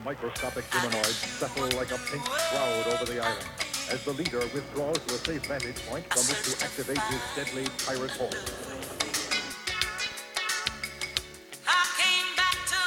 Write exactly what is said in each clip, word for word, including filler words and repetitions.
Microscopic humanoids settle like a pink cloud over the island as the leader withdraws to a safe vantage point from which to activate his deadly pirate force. I came back to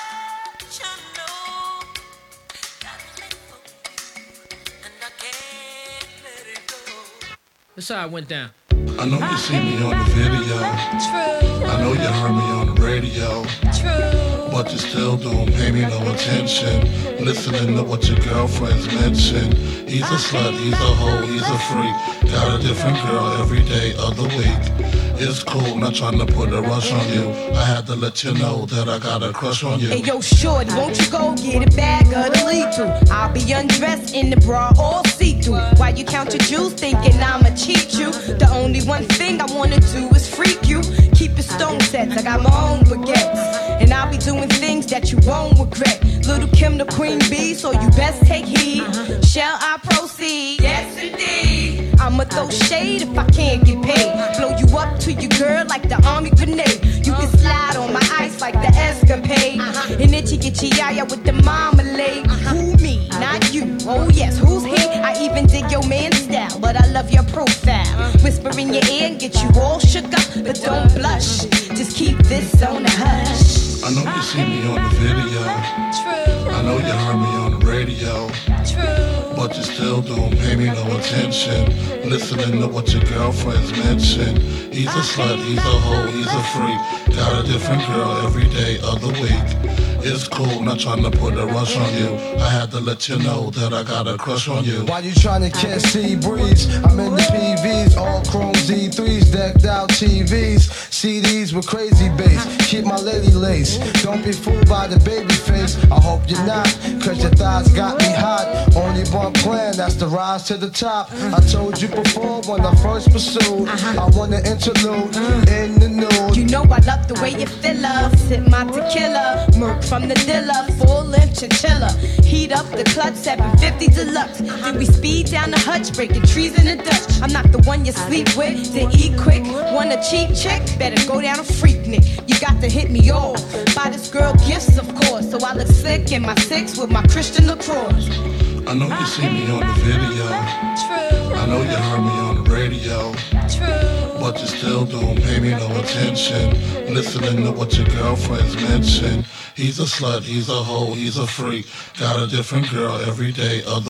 let you know that I live for you and I can't let it go. That's how it went down. I know you see me on the video. True. I know you heard me on the radio. True. But you still don't pay me no attention. Listening to what your girlfriends mention. He's a slut, he's a hoe, he's a freak. Got a different girl every day of the week. It's cool, not trying to put a rush on you. I had to let you know that I got a crush on you. Hey yo, shorty, won't you go get a bag of the lethal? I'll be undressed in the bra, all see-through. While you count your jewels, thinking I'ma cheat you. The only one thing I wanna do is freak you. Keep your stone sets, I got my own baguettes. And I'll be doing things that you won't regret. Little Kim the queen bee, so you best take heed. Shall I proceed? Yes indeed. I'ma throw shade if I can't get paid. Blow you up to your girl like the army grenade. You can slide on my ice like the escapade. And itchy itchy yaya with the marmalade. Who me, not you. Oh yes, who's he? I even dig your man's style, but I love your profile. Whisper in your ear and get you all shook up, but don't blush. Just keep this on the hush. I know you see me on the video. True. I know you heard me on the radio. True. But you still don't pay me no attention. Listening to what your girlfriends mention. He's a slut, he's a hoe, he's a freak. Got a different girl every day of the week. It's cool, not trying to put a rush on you. I had to let you know that I got a crush on you. While you tryna catch sea breeze, I'm in the P Vs, all chrome Z threes, decked out T Vs, C Ds with crazy bass. Keep my lady lace. Don't be fooled by the baby face. I hope you're not, cause your thighs got me hot. Only one plan, that's the rise to the top. I told you before when I first pursued, I want an interlude in the nude. You know I love the way you fill up. Sip my tequila, murk from the dealer, full length chinchilla. Heat up the clutch, seven fifty deluxe. Then we speed down the hutch, breaking trees in the Dutch. I'm not the one you sleep with, to eat quick. Want a cheap chick? Better go down a freak nick. You got to hit me off. Buy this girl gifts, of course, so I look slick in my six with my Christian LaCroix. I know you see me on the video. True. I know you heard me on the radio. True. But you still don't pay me no attention. Listening to what your girlfriends mention. He's a slut, he's a hoe, he's a freak. Got a different girl every day of the